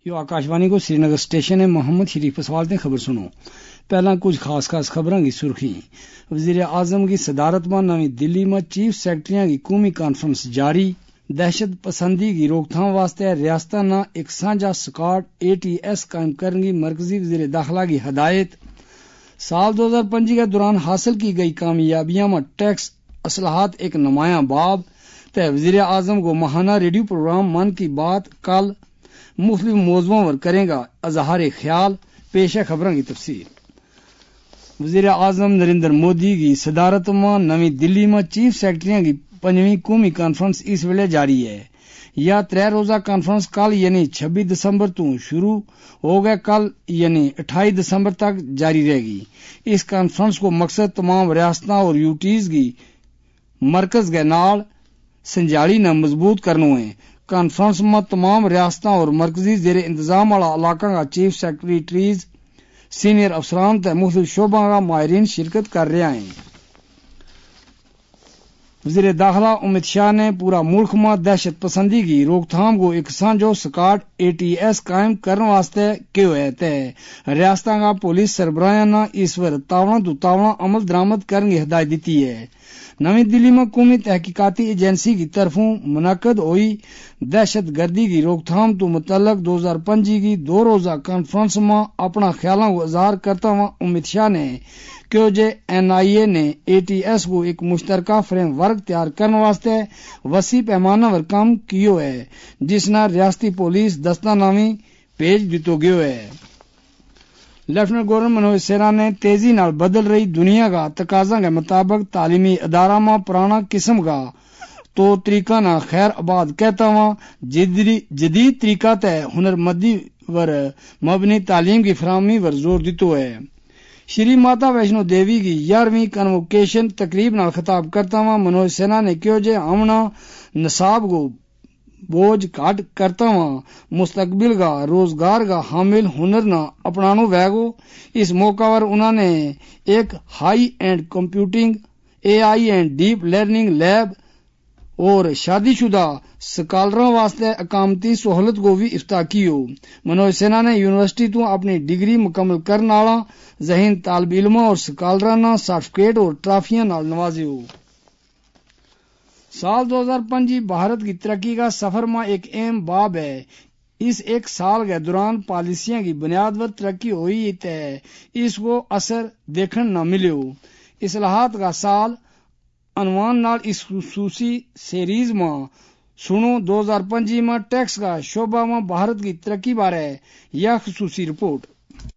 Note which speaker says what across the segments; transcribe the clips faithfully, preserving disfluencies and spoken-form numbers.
Speaker 1: यो आकाशवाणी को श्रीनगर स्टेशन है। मोहम्मद शरीफ सवाल ने खबर सुनो। पहला कुछ खास खास खबरों की सुर्खी। वजीर आजम की सदारत में नवी दिल्ली में चीफ सेक्रेटरियां की कौमी कॉन्फ्रेंस जारी। दहशत पसंदी की रोकथाम वास्ते रियासत न एक साझा स्क्वाड ए टी एस कायम करने की मरकजी वजीर दाखिला की हदायत। साल दो हजार पंजी के दौरान हासिल की गई कामयाबियां में टैक्स असलाहत एक नुमाया बाब। तय वजीर आजम को माहाना रेडियो प्रोग्राम मन की बात कल मुख्तलिफ मौज़ूओं पर करेगा अजहार ख्याल। पेश है खबरों की तफसील। वजीर आजम नरेंद्र मोदी की सदारत में नवी दिल्ली में चीफ सेक्रेटरियां की पंजवीं कौमी कॉन्फ्रेंस इस वेले जारी है। यह त्रै रोजा कॉन्फ्रेंस कल यानी छब्बीस दिसंबर तो शुरू हो गए कल यानी अट्ठाईस दिसंबर तक जारी रहेगी। इस कॉन्फ्रेंस को मकसद तमाम रियासत और यूटीज की मरकज के नाल संजाली न मजबूत करना है। कॉन्फ्रेंस में तमाम रियासत और मरकजी जेर इंतजाम वाला इलाका का चीफ सेक्रेटरीज सीनियर अफसरान तय मुख्तलिफ शोबा का माहिरीन शिरकत कर रहे हैं। वजीर दाखिला अमित शाह ने पूरा मुल्क में दहशत पसंदी की रोकथाम को एक साझो स्क्वाड ए टी एस कायम करने वास्ते क्यों है तय रियासत का पुलिस सरबराह ने इस पर तावड़ा तो तावड़ा अमल दरामद करने की हिदायत दी है। नवी दिल्ली में कौमी तहकीकाती एजेंसी की तरफों मुनक्कद हुई दहशत गर्दी की रोकथाम तो मुतल्लक दो हजार पंजी की दो रोजा कॉन्फ्रेंस में अपना ख्यालों को इजहार करता हुआ अमित शाह ने क्यों जे एन आई ए ने ए टी एस को एक मुश्तरका फ्रेमवर्क तैयार करने वास्ते वसी पैमाना पर काम कियो है जिसना रियासती पुलिस दस्ता नामी पेज दितो गयो है। लेफ्टिनेंट गवर्नर मनोज सिन्हा ने तेजी नाल बदल रही दुनिया का तकाजा के मुताबिक तालीमी अदारा में पुराना किस्म का तो तरीका ना खैर आबाद कहता हुआ जदीद तरीका तय हुनरमंदी वर मबनी तालीम की फराहमी पर जोर दितो है। श्री माता वैष्णो देवी की ग्यारहवीं कन्वोकेशन तकरीब नाल खिताब करता हुआ मनोज सिन्हा ने क्यों जे हमना नसाब को बोझ काट करता हुआ मुस्तकबिल का रोजगार का हामिल हुनर न अपनानो वैगो। इस मौका पर उन्होंने एक high end computing A I and deep learning lab और शादीशुदा स्कॉलरों वास्ते अकामती सहूलत को भी इफ्ताह कियो। मनोज सिन्हा ने यूनिवर्सिटी तो अपनी डिग्री मुकम्मल करने वाला जहीन तालब इल्मा और स्कॉलराना सर्टिफिकेट और ट्राफियां नाल नवाजियो। साल दो हजार पंजी भारत की तरक्की का सफर में एक अहम बाब है। इस एक साल के दौरान पॉलिसियां की बुनियाद पर तरक्की हुई है इसको असर देखने न मिले। इस्लाहात का साल अनवान नाल इस खुसूसी सीरीज में सुनो दो हजार पंजी में टैक्स का शोबा में भारत की तरक्की बारे यह खुसूसी रिपोर्ट।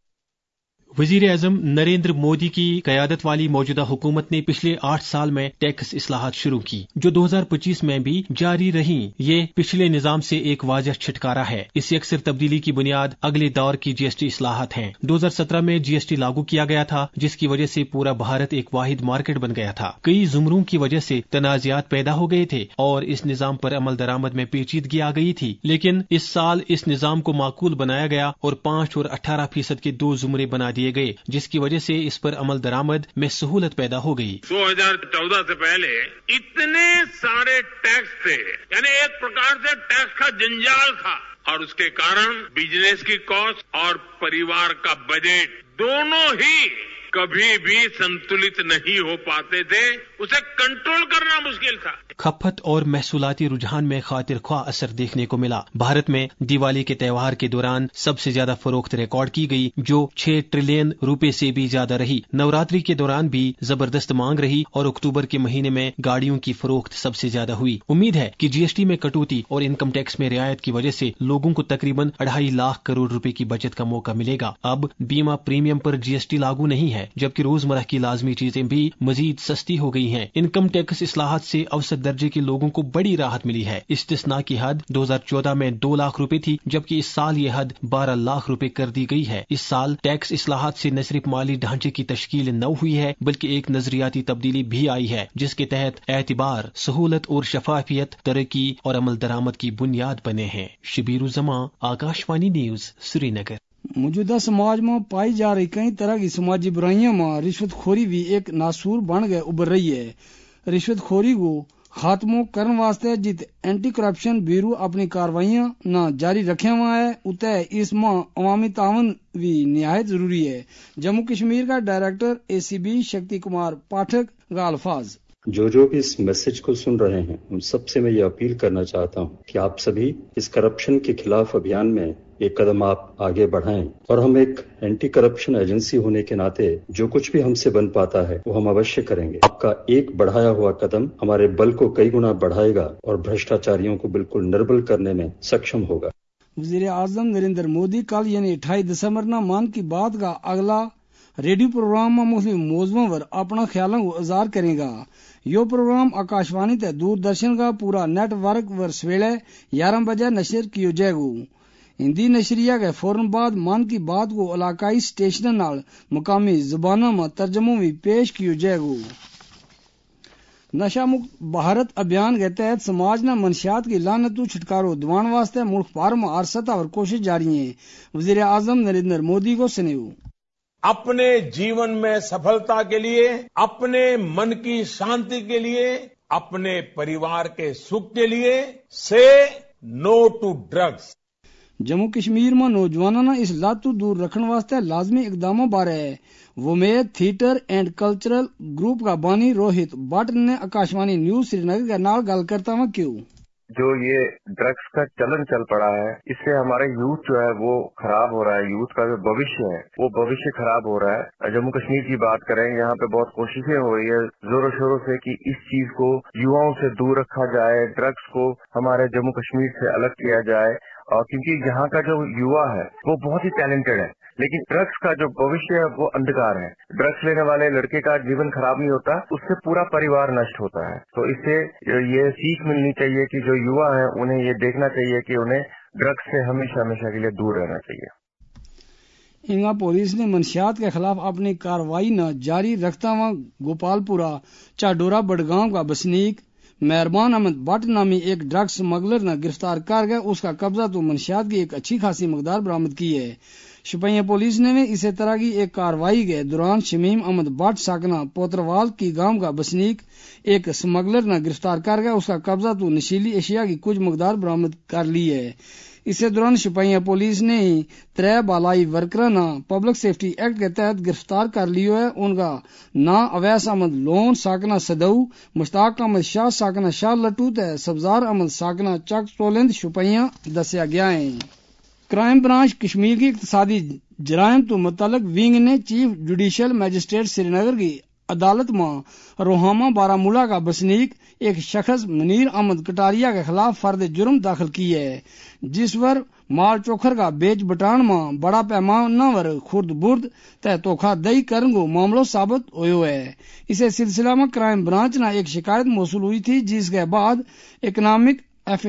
Speaker 2: वजीर आजम नरेंद्र मोदी की कयादत वाली मौजूदा हुकूमत ने पिछले आठ साल में टैक्स इस्लाहात शुरू की जो दो हजार पच्चीस में भी जारी रही। ये पिछले निजाम से एक वाजह छिटकारा है। इस अक्सर तब्दीली की बुनियाद अगले दौर की जीएसटी इस्लाहात हैं। दो हजार सत्रह में जीएसटी लागू किया गया था जिसकी वजह से पूरा भारत एक वाहिद मार्केट बन गया था। कई जुमरों की वजह से तनाज़ात पैदा हो गए थे और इस निजाम पर अमल दरामद में पेचीदगी आ गई थी। लेकिन इस साल इस निजाम को माकूल बनाया गया और पांच और अठारह फीसद के दो जुमरे बना दिए गए जिसकी वजह से इस पर अमल दरामद में सहूलत पैदा हो गई।
Speaker 3: दो हजार चौदह से पहले इतने सारे टैक्स थे यानी एक प्रकार से टैक्स का जंजाल था और उसके कारण बिजनेस की कॉस्ट और परिवार का बजट दोनों ही कभी भी संतुलित नहीं हो पाते थे। उसे कंट्रोल करना मुश्किल था।
Speaker 2: खपत और महसूलाती रुझान में खातिर ख्वाह असर देखने को मिला। भारत में दिवाली के त्योहार के दौरान सबसे ज्यादा फरोख्त रिकॉर्ड की गई जो छह ट्रिलियन रुपए से भी ज्यादा रही। नवरात्रि के दौरान भी जबरदस्त मांग रही और अक्टूबर के महीने में गाड़ियों की फरोख्त सबसे ज्यादा हुई। उम्मीद है कि जीएसटी में कटौती और इनकम टैक्स में रियायत की वजह से लोगों को तकरीबन अढ़ाई लाख करोड़ रुपए की बचत का मौका मिलेगा। अब बीमा प्रीमियम पर जीएसटी लागू नहीं है जबकि रोजमर्रा की लाजमी चीजें भी मजीद सस्ती हो गई हैं। इनकम टैक्स इस्लाहात से औसत दर्जे के लोगों को बड़ी राहत मिली है। इस्तिस्ना की हद दो हजार चौदह में दो लाख रुपए थी जबकि इस साल ये हद बारह लाख रुपए कर दी गई है। इस साल टैक्स इस्लाहात से न सिर्फ माली ढांचे की तश्कील न हुई है बल्कि एक नजरियाती तब्दीली भी आई है जिसके तहत एतबार, सहूलत और शफाफियत तरक्की और अमल दरामद की बुनियाद बने हैं। शबीर जमा, आकाशवाणी न्यूज, श्रीनगर।
Speaker 1: मौजूदा समाज में पाई जा रही कई तरह की समाजी बुराइयों में रिश्वतखोरी भी एक नासूर बन गए उभर रही है। रिश्वतखोरी को खात्मो करने वास्ते जित एंटी करप्शन ब्यूरो अपनी कार्रवाइयां न जारी रखे हुआ है उतै इस माह अवामी तावन भी निहायत जरूरी है। जम्मू कश्मीर का डायरेक्टर एसीबी शक्ति कुमार पाठक का अल्फाज।
Speaker 4: जो जो भी इस मैसेज को सुन रहे हैं उन सबसे मैं ये अपील करना चाहता हूँ कि आप सभी इस करप्शन के खिलाफ अभियान में एक कदम आप आगे बढ़ाएं और हम एक एंटी करप्शन एजेंसी होने के नाते जो कुछ भी हमसे बन पाता है वो हम अवश्य करेंगे। आपका एक बढ़ाया हुआ कदम हमारे बल को कई गुना बढ़ाएगा और भ्रष्टाचारियों को बिल्कुल निर्बल करने में सक्षम होगा।
Speaker 1: वज़ीर आज़म नरेंद्र मोदी कल यानी अट्ठाईस दिसंबर न मन की बात का अगला रेडियो प्रोग्राम में मुख्तलिफ मौज़ूओं पर अपना ख्यालों को इज़हार करेगा। यो प्रोग्राम आकाशवाणी ते दूरदर्शन का पूरा नेटवर्क वर सवेले ग्यारह बजे नशर किया जाएगा। हिंदी नशरिया के फौरन बाद मन की बात को इलाकाई स्टेशन नाल मुकामी जुबानों में तर्जमों भी पेश किया जाएगा। नशा मुक्त भारत अभियान के तहत समाज न मनशियात की लानत तो छुटकारो दिवान वास्ते मुल्क भर में हर सतह पर कोशिश जारी है। वज़ीर आज़म नरेंद्र मोदी को सुनेऊ।
Speaker 3: अपने जीवन में सफलता के लिए, अपने मन की शांति के लिए, अपने परिवार के सुख के लिए से no to drugs.
Speaker 1: Jammu Kashmir में नौजवानों ने इस लत तो दूर रखने वास्ते लाजमी इकदामों बारे वुमेद थिएटर एंड कल्चरल ग्रुप का बानी रोहित भट्ट ने आकाशवाणी न्यूज श्रीनगर के नाल गल करता हुआ क्यों
Speaker 5: जो ये ड्रग्स का चलन चल पड़ा है इससे हमारा यूथ जो है वो खराब हो रहा है। यूथ का जो भविष्य है वो भविष्य खराब हो रहा है। जम्मू कश्मीर की बात करें यहाँ पे बहुत कोशिशें हो रही है जोरों शोरों से कि इस चीज को युवाओं से दूर रखा जाए, ड्रग्स को हमारे जम्मू कश्मीर से अलग किया जाए। और क्योंकि यहाँ का जो युवा है वो बहुत ही टैलेंटेड है, लेकिन ड्रग्स का जो भविष्य है वो अंधकार है। ड्रग्स लेने वाले लड़के का जीवन खराब नहीं होता, उससे पूरा परिवार नष्ट होता है। तो इससे ये सीख मिलनी चाहिए कि जो युवा है उन्हें ये देखना चाहिए कि उन्हें ड्रग्स से हमेशा हमेशा के लिए दूर रहना चाहिए।
Speaker 1: इंगा पुलिस ने मनशियात के खिलाफ अपनी कार्रवाई न जारी रखता हुआ गोपालपुरा चाडोरा बडगांव का बसनीक मेहरबान अहमद भट्ट नामी एक ड्रग्स स्मगलर ने गिरफ्तार कर गए। उसका कब्जा तो मनशियात की एक अच्छी खासी मकदार बरामद की है। सिपाही पुलिस ने इसी तरह की एक कार्रवाई के दौरान शमीम अहमद भट्ट साकना पोतरवाल की गांव का बसनीक एक स्मगलर ने गिरफ्तार कर गया। उसका कब्जा तो नशीली एशिया की कुछ मकदार बरामद कर ली है। इसी दौरान सिपाही पुलिस ने ही त्रै बालाई वर्कर न पब्लिक सेफ्टी एक्ट के तहत गिरफ्तार कर लियो है। उनका ना अवैस अहमद लोन साकना सदऊ, मुश्ताक अहमद शाह साकना शाह लट्टू ते सब्जार अहमद साकना चक सोलंद सिपाहियां दसिया गया है। क्राइम ब्रांच कश्मीर की इक्तसादी जराइम तो मुतल्लक विंग ने चीफ जुडिशियल मजिस्ट्रेट श्रीनगर की अदालत में रोहामा बारामूला का बसनीक एक शख्स मुनीर अहमद कटारिया के खिलाफ फर्द जुर्म दाखिल की है, जिस पर माल चोखर का बेच बटान में बड़ा पैमाना पर खुर्द बुर्द तय धोखाधड़ी करने को मामलो साबित हुआ है। इसे सिलसिला में क्राइम ब्रांच ने एक शिकायत मौसूल हुई थी, जिसके बाद इकोनॉमिक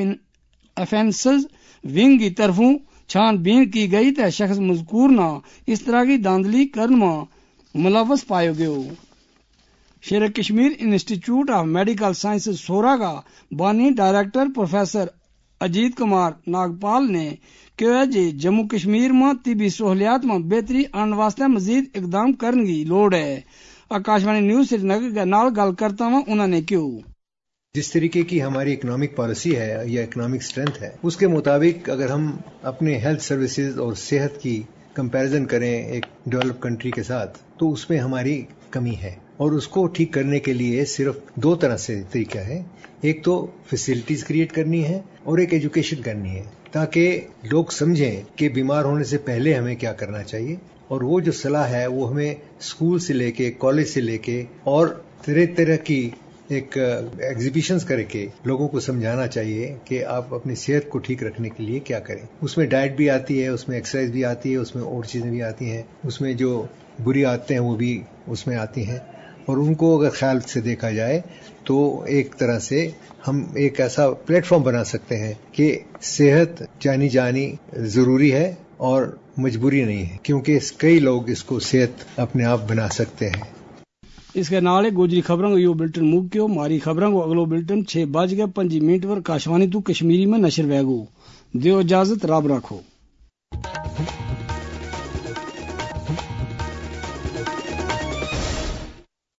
Speaker 1: ऑफेंसेस विंग की तरफों छानबीन की गई तो शख्स मजकूर न इस तरह की धांधली करने में मुलव्वस पाया गया। Sher Kashmir Institute of Medical Sciences Soura का बानी डायरेक्टर प्रोफेसर अजीत कुमार नागपाल ने कहा कि जम्मू कश्मीर में तिबी सहूलियात में बेहतरी आने वास्ते मजीद इकदाम करने की लोड़ है। आकाशवाणी न्यूज श्रीनगर के नाल गल करता हुआ उन्होंने क्यों
Speaker 6: जिस तरीके की हमारी इकोनॉमिक पॉलिसी है या इकोनॉमिक स्ट्रेंथ है उसके मुताबिक अगर हम अपने हेल्थ सर्विसेज और सेहत की कंपैरिजन करें एक डेवलप कंट्री के साथ तो उसमें हमारी कमी है और उसको ठीक करने के लिए सिर्फ दो तरह से तरीका है। एक तो फैसिलिटीज क्रिएट करनी है और एक एजुकेशन करनी है ताकि लोग समझें कि बीमार होने से पहले हमें क्या करना चाहिए। और वो जो सलाह है वो हमें स्कूल से लेके कॉलेज से लेके और तरह तरह की एक एग्जीबिशंस करके लोगों को समझाना चाहिए कि आप अपनी सेहत को ठीक रखने के लिए क्या करें। उसमें डाइट भी आती है, उसमें एक्सरसाइज भी आती है, उसमें और चीजें भी आती हैं, उसमें जो बुरी आदतें हैं वो भी उसमें आती हैं। और उनको अगर ख्याल से देखा जाए तो एक तरह से हम एक ऐसा प्लेटफॉर्म बना सकते हैं कि सेहत जानी जानी जरूरी है और मजबूरी नहीं है, क्योंकि कई लोग इसको सेहत अपने आप बना सकते हैं।
Speaker 1: इसके नाले गोजरी खबरों को यो बुलेटिन मुक्यो मारी खबरों को अगलो बुलेटिन छह बज के पंजी मिनट पर आकाशवाणी तू कश्मीरी में नशर वैगो दियो इजाजत रब रखो।